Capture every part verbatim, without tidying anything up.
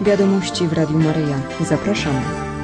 Wiadomości w Radiu Maryja. Zapraszamy.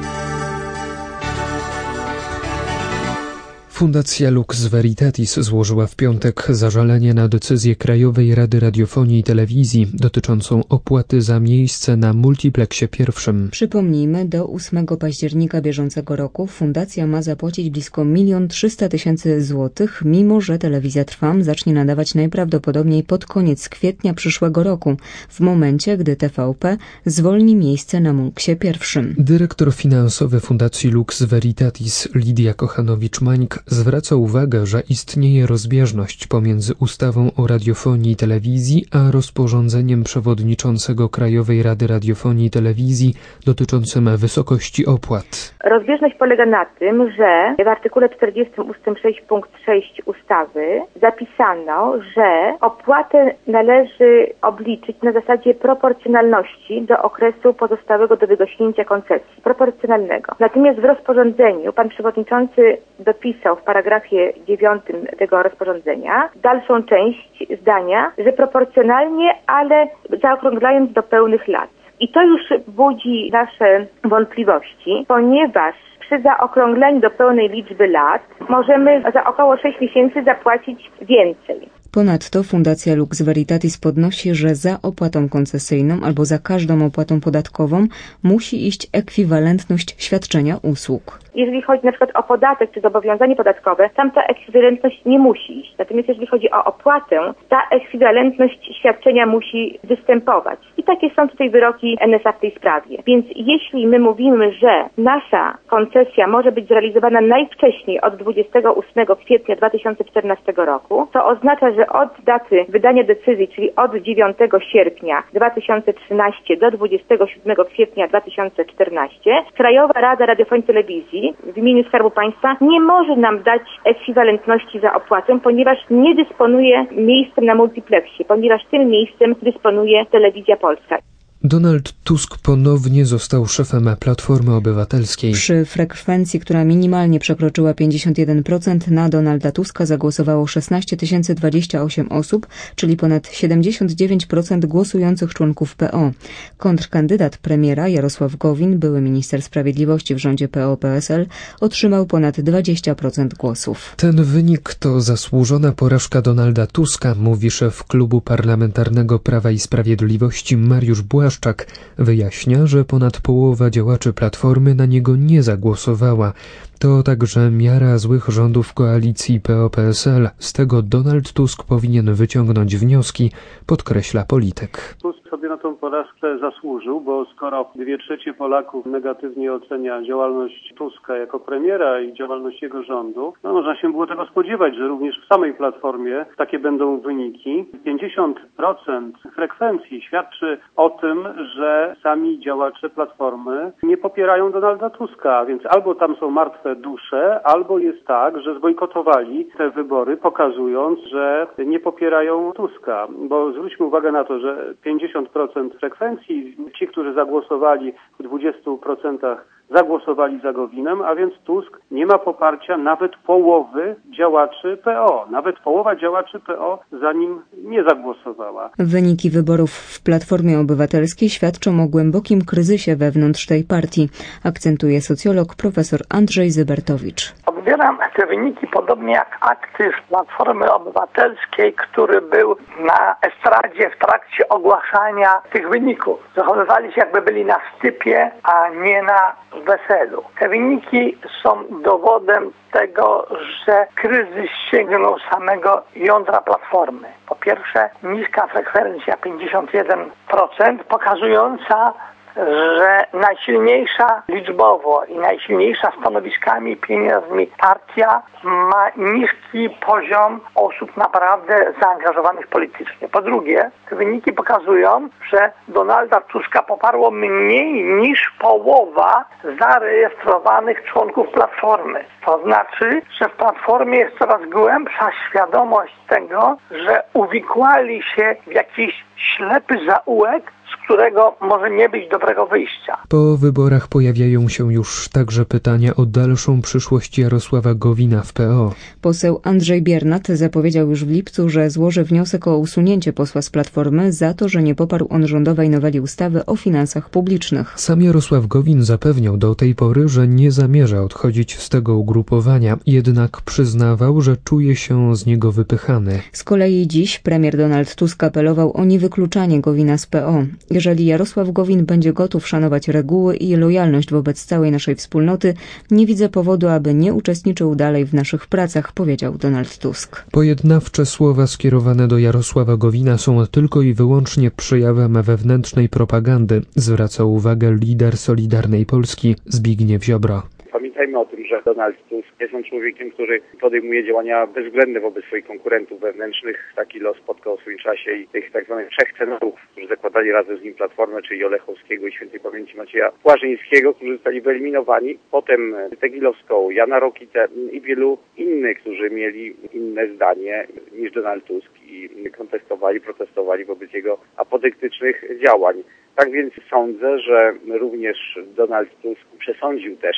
Fundacja Lux Veritatis złożyła w piątek zażalenie na decyzję Krajowej Rady Radiofonii i Telewizji dotyczącą opłaty za miejsce na multipleksie pierwszym. Przypomnijmy, do ósmego października bieżącego roku fundacja ma zapłacić blisko milion trzysta tysięcy złotych, mimo że telewizja Trwam zacznie nadawać najprawdopodobniej pod koniec kwietnia przyszłego roku, w momencie, gdy T V P zwolni miejsce na mulksie pierwszym. Dyrektor finansowy Fundacji Lux Veritatis Lidia Kochanowicz-Mańk zwraca uwagę, że istnieje rozbieżność pomiędzy ustawą o radiofonii i telewizji, a rozporządzeniem przewodniczącego Krajowej Rady Radiofonii i Telewizji dotyczącym wysokości opłat. Rozbieżność polega na tym, że w artykule czterdziestym ustęp sześć punkt sześć ustawy zapisano, że opłatę należy obliczyć na zasadzie proporcjonalności do okresu pozostałego do wygaśnięcia koncesji. Proporcjonalnego. Natomiast w rozporządzeniu pan przewodniczący dopisał w paragrafie dziewiątym tego rozporządzenia dalszą część zdania, że proporcjonalnie, ale zaokrąglając do pełnych lat. I to już budzi nasze wątpliwości, ponieważ przy zaokrągleniu do pełnej liczby lat możemy za około sześć miesięcy zapłacić więcej. Ponadto Fundacja Lux Veritatis podnosi, że za opłatą koncesyjną albo za każdą opłatą podatkową musi iść ekwiwalentność świadczenia usług. Jeżeli chodzi na przykład o podatek czy zobowiązanie podatkowe, tam ta ekwiwalentność nie musi iść. Natomiast jeżeli chodzi o opłatę, ta ekwiwalentność świadczenia musi występować. I takie są tutaj wyroki N S A w tej sprawie. Więc jeśli my mówimy, że nasza koncesja może być zrealizowana najwcześniej od dwudziestego ósmego kwietnia dwa tysiące czternastego roku, to oznacza, że od daty wydania decyzji, czyli od dziewiątego sierpnia dwa tysiące trzynastego do dwudziestego siódmego kwietnia dwa tysiące czternastego Krajowa Rada Radiofonii i Telewizji w imieniu Skarbu Państwa nie może nam dać ekwiwalentności za opłatę, ponieważ nie dysponuje miejscem na multipleksie, ponieważ tym miejscem dysponuje Telewizja Polska. Donald Tusk ponownie został szefem Platformy Obywatelskiej. Przy frekwencji, która minimalnie przekroczyła pięćdziesiąt jeden procent, na Donalda Tuska zagłosowało szesnaście tysięcy dwadzieścia osiem osób, czyli ponad siedemdziesiąt dziewięć procent głosujących członków P O. Kontrkandydat premiera Jarosław Gowin, były minister sprawiedliwości w rządzie P O P S L, otrzymał ponad dwadzieścia procent głosów. Ten wynik to zasłużona porażka Donalda Tuska, mówi szef Klubu Parlamentarnego Prawa i Sprawiedliwości Mariusz Błaszczak. Wyjaśnia, że ponad połowa działaczy Platformy na niego nie zagłosowała. To także miara złych rządów koalicji P O P S L. Z tego Donald Tusk powinien wyciągnąć wnioski, podkreśla polityk. Tusk sobie na tą porażkę zasłużył, bo skoro dwie trzecie Polaków negatywnie ocenia działalność Tuska jako premiera i działalność jego rządu, no można się było tego spodziewać, że również w samej Platformie takie będą wyniki. pięćdziesiąt procent frekwencji świadczy o tym, że sami działacze Platformy nie popierają Donalda Tuska, więc albo tam są martwe dusze, albo jest tak, że zbojkotowali te wybory, pokazując, że nie popierają Tuska. Bo zwróćmy uwagę na to, że pięćdziesiąt procent frekwencji, ci, którzy zagłosowali w dwudziestu procentach zagłosowali za Gowinem, a więc Tusk nie ma poparcia nawet połowy działaczy P O. Nawet połowa działaczy P O za nim nie zagłosowała. Wyniki wyborów w Platformie Obywatelskiej świadczą o głębokim kryzysie wewnątrz tej partii, akcentuje socjolog profesor Andrzej Zybertowicz. Odbieram te wyniki podobnie jak aktyw Platformy Obywatelskiej, który był na estradzie w trakcie ogłaszania tych wyników. Zachowywali się, jakby byli na stypie, a nie na weselu. Te wyniki są dowodem tego, że kryzys sięgnął samego jądra Platformy. Po pierwsze, niska frekwencja pięćdziesiąt jeden procent, pokazująca, że najsilniejsza liczbowo i najsilniejsza stanowiskami, pieniędzmi partia ma niski poziom osób naprawdę zaangażowanych politycznie. Po drugie, te wyniki pokazują, że Donalda Tuska poparło mniej niż połowa zarejestrowanych członków Platformy. To znaczy, że w Platformie jest coraz głębsza świadomość tego, że uwikłali się w jakiś ślepy zaułek, z którego może nie być dobrego wyjścia. Po wyborach pojawiają się już także pytania o dalszą przyszłość Jarosława Gowina w P O. Poseł Andrzej Biernat zapowiedział już w lipcu, że złoży wniosek o usunięcie posła z Platformy za to, że nie poparł on rządowej noweli ustawy o finansach publicznych. Sam Jarosław Gowin zapewniał do tej pory, że nie zamierza odchodzić z tego ugrupowania, jednak przyznawał, że czuje się z niego wypychany. Z kolei dziś premier Donald Tusk apelował o niewykluczanie Gowina z P O. Jeżeli Jarosław Gowin będzie gotów szanować reguły i lojalność wobec całej naszej wspólnoty, nie widzę powodu, aby nie uczestniczył dalej w naszych pracach, powiedział Donald Tusk. Pojednawcze słowa skierowane do Jarosława Gowina są tylko i wyłącznie przejawem wewnętrznej propagandy, zwraca uwagę lider Solidarnej Polski Zbigniew Ziobro. Pamiętajmy o tym, że Donald Tusk jest on człowiekiem, który podejmuje działania bezwzględne wobec swoich konkurentów wewnętrznych. Taki los spotkał w swoim czasie i tych tak zwanych trzech senatorów, którzy zakładali razem z nim Platformę, czyli Olechowskiego i świętej pamięci Macieja Płażyńskiego, którzy zostali wyeliminowani. Potem Tegilowską, Jana Rokitę i wielu innych, którzy mieli inne zdanie niż Donald Tusk i kontestowali, protestowali wobec jego apodyktycznych działań. Tak więc sądzę, że również Donald Tusk przesądził też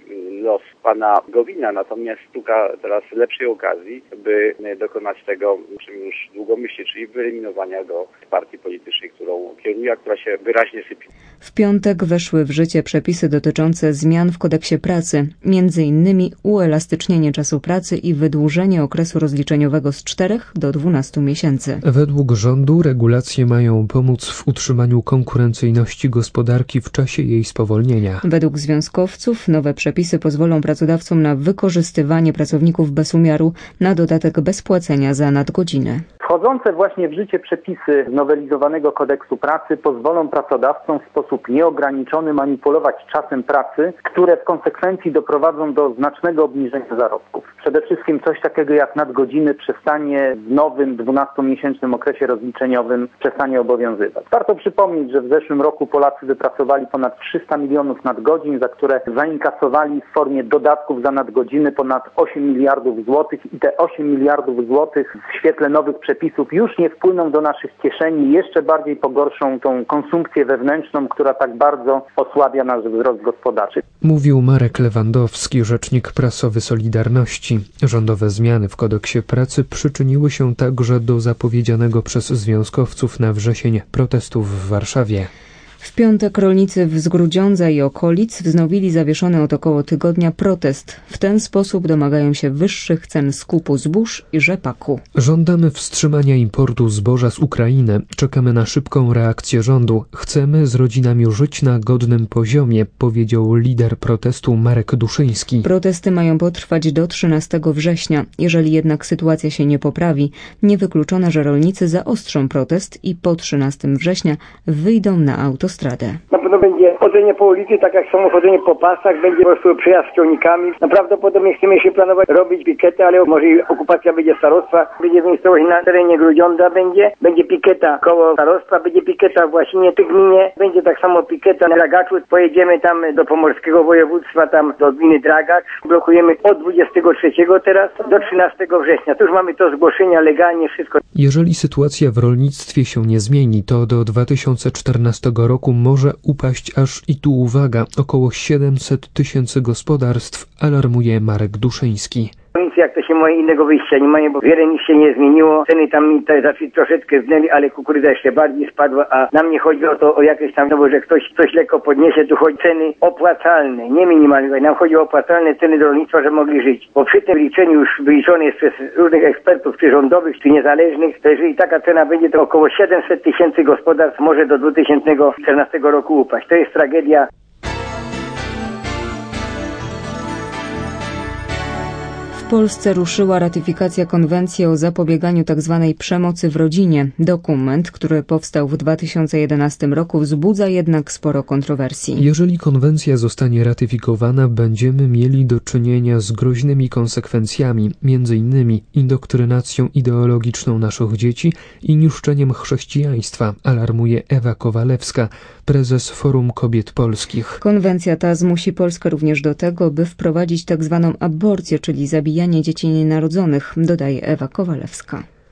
los pana Gowina, natomiast szuka teraz lepszej okazji, by dokonać tego, czym już długo myśli, czyli wyeliminowania go z partii politycznej, którą kieruje, a która się wyraźnie sypie. W piątek weszły w życie przepisy dotyczące zmian w kodeksie pracy, między innymi uelastycznienie czasu pracy i wydłużenie okresu rozliczeniowego z czterech do dwunastu miesięcy. Według rządu regulacje mają pomóc w utrzymaniu konkurencyjności gospodarki w czasie jej spowolnienia. Według związkowców nowe przepisy pozwolą pracodawcom na wykorzystywanie pracowników bez umiaru, na dodatek bez płacenia za nadgodziny. Wchodzące właśnie w życie przepisy nowelizowanego kodeksu pracy pozwolą pracodawcom w sposób nieograniczony manipulować czasem pracy, które w konsekwencji doprowadzą do znacznego obniżenia zarobków. Przede wszystkim coś takiego jak nadgodziny przestanie w nowym dwunastomiesięcznym okresie rozliczeniowym przestanie obowiązywać. Warto przypomnieć, że w zeszłym roku Polacy wypracowali ponad trzysta milionów nadgodzin, za które zainkasowali w formie dodatków za nadgodziny ponad osiem miliardów złotych i te osiem miliardów złotych w świetle nowych przepisów już nie wpłyną do naszych kieszeni, jeszcze bardziej pogorszą tą konsumpcję wewnętrzną, która tak bardzo osłabia nasz wzrost gospodarczy. Mówił Marek Lewandowski, rzecznik prasowy Solidarności. Rządowe zmiany w kodeksie pracy przyczyniły się także do zapowiedzianego przez związkowców na wrzesień protestów w Warszawie. W piątek rolnicy z Grudziądza i okolic wznowili zawieszony od około tygodnia protest. W ten sposób domagają się wyższych cen skupu zbóż i rzepaku. Żądamy wstrzymania importu zboża z Ukrainy. Czekamy na szybką reakcję rządu. Chcemy z rodzinami żyć na godnym poziomie, powiedział lider protestu Marek Duszyński. Protesty mają potrwać do trzynastego września. Jeżeli jednak sytuacja się nie poprawi, niewykluczone, że rolnicy zaostrzą protest i po trzynastego września wyjdą na autostradę. Na pewno będzie chodzenie po ulicy, tak jak samo chodzenie po pasach, będzie po prostu przyjazd z ciągnikami. No prawdopodobnie chcemy się planować robić pikietę, ale może i okupacja będzie starostwa. Będzie miejscowość na terenie Grudziądza, będzie, będzie pikieta koło starostwa, będzie pikieta właśnie w tej gminie, będzie tak samo pikieta na Dragaczu. Pojedziemy tam do pomorskiego województwa, tam do gminy Dragacz. Blokujemy od dwudziestego trzeciego teraz do trzynastego września. Tu już mamy to zgłoszenia legalnie, wszystko. Jeżeli sytuacja w rolnictwie się nie zmieni, to do dwa tysiące czternastego roku może upaść aż, i tu uwaga, około siedemset tysięcy gospodarstw, alarmuje Marek Duszyński. Jak to się ma, innego wyjścia nie mają, bo wiele nic się nie zmieniło. Ceny tam troszeczkę znęli, ale kukurydza jeszcze bardziej spadła, a nam nie chodzi o to, o jakieś tam, no bo że ktoś coś lekko podniesie, tu chodzi ceny opłacalne, nie minimalne. Nam chodzi o opłacalne ceny do rolnictwa, że mogli żyć. Bo przy tym liczeniu już wyliczone jest przez różnych ekspertów, czy rządowych, czy niezależnych, to jeżeli taka cena będzie, to około siedemset tysięcy gospodarstw może do dwa tysiące czternastego roku upaść. To jest tragedia. W Polsce ruszyła ratyfikacja konwencji o zapobieganiu tzw. przemocy w rodzinie. Dokument, który powstał w dwa tysiące jedenastym roku, wzbudza jednak sporo kontrowersji. Jeżeli konwencja zostanie ratyfikowana, będziemy mieli do czynienia z groźnymi konsekwencjami, między innymi indoktrynacją ideologiczną naszych dzieci i niszczeniem chrześcijaństwa, alarmuje Ewa Kowalewska, prezes Forum Kobiet Polskich. Konwencja ta zmusi Polskę również do tego, by wprowadzić tzw. aborcję, czyli zabijanie dzieci nienarodzonych, dodaje Ewa Kowalewska.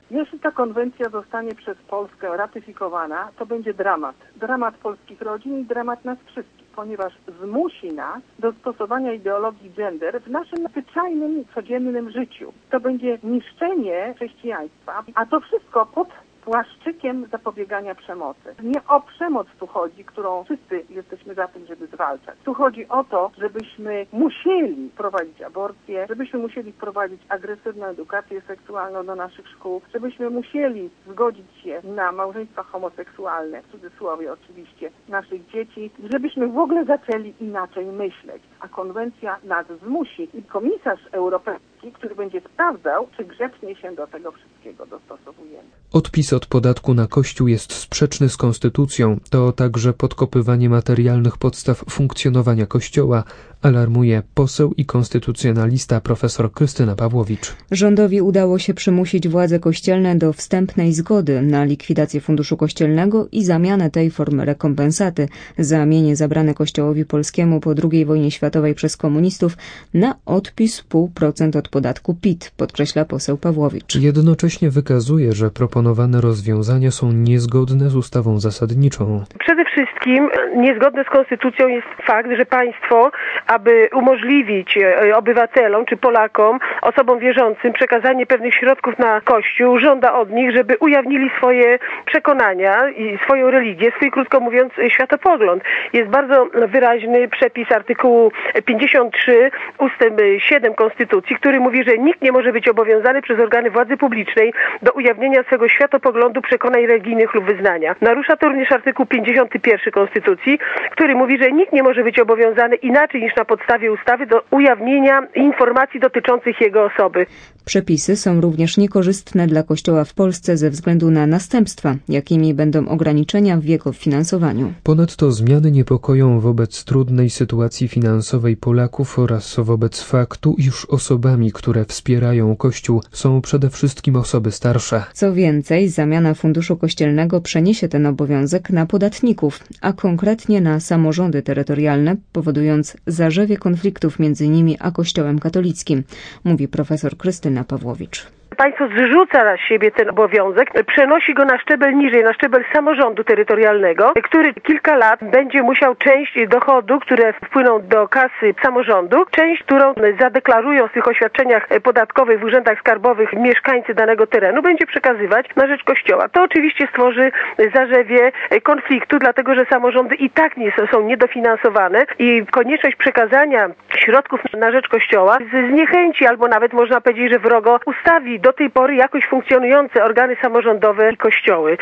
Jeśli ta konwencja zostanie przez Polskę ratyfikowana, to będzie dramat. Dramat polskich rodzin i dramat nas wszystkich, ponieważ zmusi nas do stosowania ideologii gender w naszym zwyczajnym, codziennym życiu. To będzie niszczenie chrześcijaństwa, a to wszystko pod płaszczykiem zapobiegania przemocy. Nie o przemoc tu chodzi, którą wszyscy jesteśmy za tym, żeby zwalczać. Tu chodzi o to, żebyśmy musieli prowadzić aborcję, żebyśmy musieli wprowadzić agresywną edukację seksualną do naszych szkół, żebyśmy musieli zgodzić się na małżeństwa homoseksualne, w cudzysłowie oczywiście, naszych dzieci, żebyśmy w ogóle zaczęli inaczej myśleć. A konwencja nas zmusi i komisarz europejski, który będzie sprawdzał, czy grzecznie się do tego wszystkiego dostosowujemy. Odpis od podatku na Kościół jest sprzeczny z konstytucją. To także podkopywanie materialnych podstaw funkcjonowania Kościoła, alarmuje poseł i konstytucjonalista profesor Krystyna Pawłowicz. Rządowi udało się przymusić władze kościelne do wstępnej zgody na likwidację funduszu kościelnego i zamianę tej formy rekompensaty za mienie zabrane Kościołowi polskiemu po drugiej wojnie światowej przez komunistów na odpis pół procent od podatku P I T, podkreśla poseł Pawłowicz. Jednocześnie wykazuje, że proponowane rozwiązania są niezgodne z ustawą zasadniczą. Przede wszystkim niezgodne z konstytucją jest fakt, że państwo, aby umożliwić obywatelom czy Polakom, osobom wierzącym przekazanie pewnych środków na Kościół, żąda od nich, żeby ujawnili swoje przekonania i swoją religię, swój, krótko mówiąc, światopogląd. Jest bardzo wyraźny przepis artykułu pięćdziesiąt trzy ustęp siedem Konstytucji, który mówi, że nikt nie może być obowiązany przez organy władzy publicznej do ujawnienia swego światopoglądu, przekonań religijnych lub wyznania. Narusza to również artykuł pięćdziesiąty pierwszy Konstytucji, który mówi, że nikt nie może być obowiązany inaczej niż na podstawie ustawy do ujawnienia informacji dotyczących jego osoby. Przepisy są również niekorzystne dla Kościoła w Polsce ze względu na następstwa, jakimi będą ograniczenia w jego finansowaniu. Ponadto zmiany niepokoją wobec trudnej sytuacji finansowej Polaków oraz wobec faktu, iż osobami, które wspierają Kościół, są przede wszystkim osoby starsze. Co więcej, zamiana funduszu kościelnego przeniesie ten obowiązek na podatników, a konkretnie na samorządy terytorialne, powodując zarzewie konfliktów między nimi a Kościołem katolickim, mówi profesor Krystyna Pawłowicz. Państwo zrzuca na siebie ten obowiązek, przenosi go na szczebel niżej, na szczebel samorządu terytorialnego, który kilka lat będzie musiał część dochodu, które wpłyną do kasy samorządu, część, którą zadeklarują w tych oświadczeniach podatkowych w urzędach skarbowych mieszkańcy danego terenu, będzie przekazywać na rzecz Kościoła. To oczywiście stworzy zarzewie konfliktu, dlatego że samorządy i tak nie są niedofinansowane i konieczność przekazania środków na rzecz Kościoła zniechęci, albo nawet można powiedzieć, że wrogo ustawi do tej pory jakoś funkcjonujące organy samorządowe i kościoły.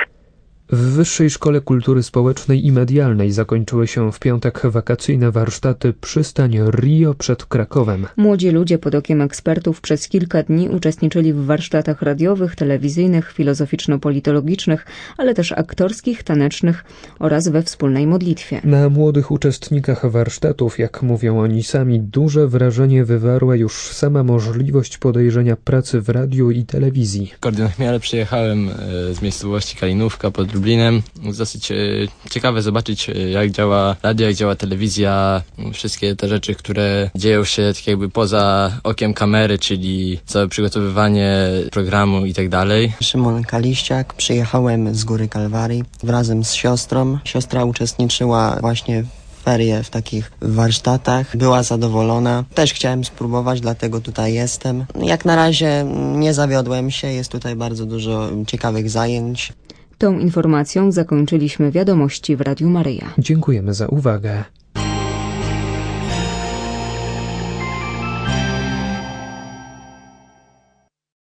W Wyższej Szkole Kultury Społecznej i Medialnej zakończyły się w piątek wakacyjne warsztaty Przystań Rio przed Krakowem. Młodzi ludzie pod okiem ekspertów przez kilka dni uczestniczyli w warsztatach radiowych, telewizyjnych, filozoficzno-politologicznych, ale też aktorskich, tanecznych oraz we wspólnej modlitwie. Na młodych uczestnikach warsztatów, jak mówią oni sami, duże wrażenie wywarła już sama możliwość podejrzenia pracy w radiu i telewizji. W Kordionochmiale przyjechałem z miejscowości Kalinówka pod Lublinem. Dosyć ciekawe zobaczyć, jak działa radio, jak działa telewizja, wszystkie te rzeczy, które dzieją się tak jakby poza okiem kamery, czyli całe przygotowywanie programu i tak dalej. Szymon Kaliściak, przyjechałem z Góry Kalwarii razem z siostrą. Siostra uczestniczyła właśnie w ferie w takich warsztatach. Była zadowolona. Też chciałem spróbować, dlatego tutaj jestem. Jak na razie nie zawiodłem się, jest tutaj bardzo dużo ciekawych zajęć. Tą informacją zakończyliśmy wiadomości w Radiu Maryja. Dziękujemy za uwagę.